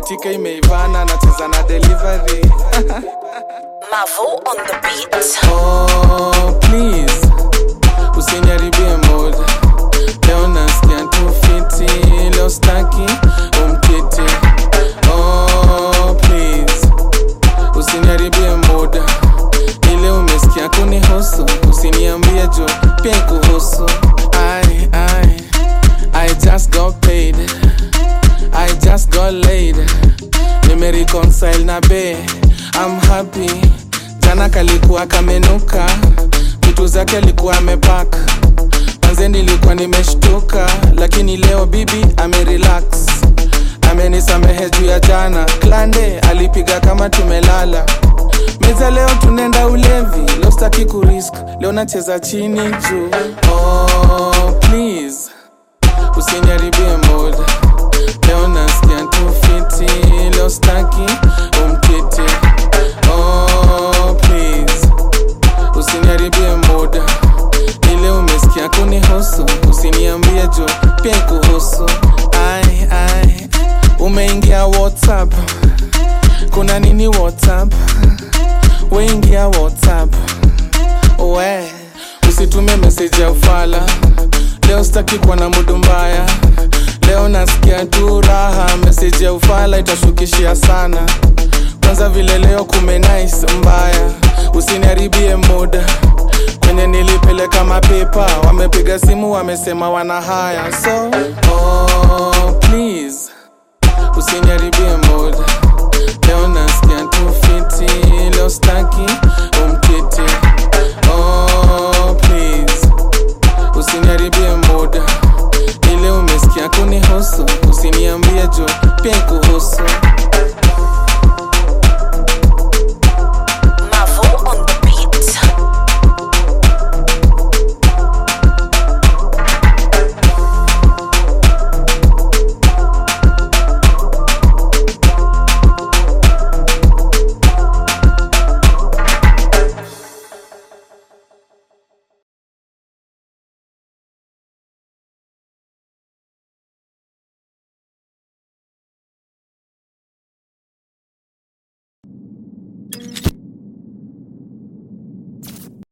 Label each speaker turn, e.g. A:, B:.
A: Betika imeivana na cheza na delivery.
B: Mavo on the beat.
A: Oh please, usiniharibie mood. Leo nasikia tu fiti, leo staki umkiti. Oh please, usiniharibie mood. Ile umesikia kunihusu, usiniambie jo pia kuhusu. I just got paid, I just got laid. Nime reconcile na be, I'm happy. Jana kalikuwa kamenuka, vitu zake alikuwa amepaka. Manze nilikuwa nimeshtuka, lakini leo bibi amerelax. Amenisamehe juu ya jana, klande alipiga kama tumelala. Meza leo tunenda ulevi, leo staki kurisk, leo nacheza chini juu. Oh please, usiniharibie mood. Leo nasikia tu fiti, leo staki umkiti. Oh please, usiniharibie mood. Ile umesikia kunihusu, usiniambie jo pia kuhusu. Umeingia WhatsApp, kuna nini WhatsApp? Weingia WhatsApp, we usitume message ya ufala. Leo staki kuwa na mudu mbaya. Leo nasikia tu raha, message ya ufala itashukishia sana. Kwanza vile leo kume nice mbaya. Usiniharibie muda, kwenye nilipeleka mapepa. Wamepiga simu wamesema wana haya. So, oh please, usiniharibie muda. Leo nasikia tu fiti, leo staki umkiti. Oh please, usiniharibie muda. Ile umesikia kunihusu, usiniambie jo pia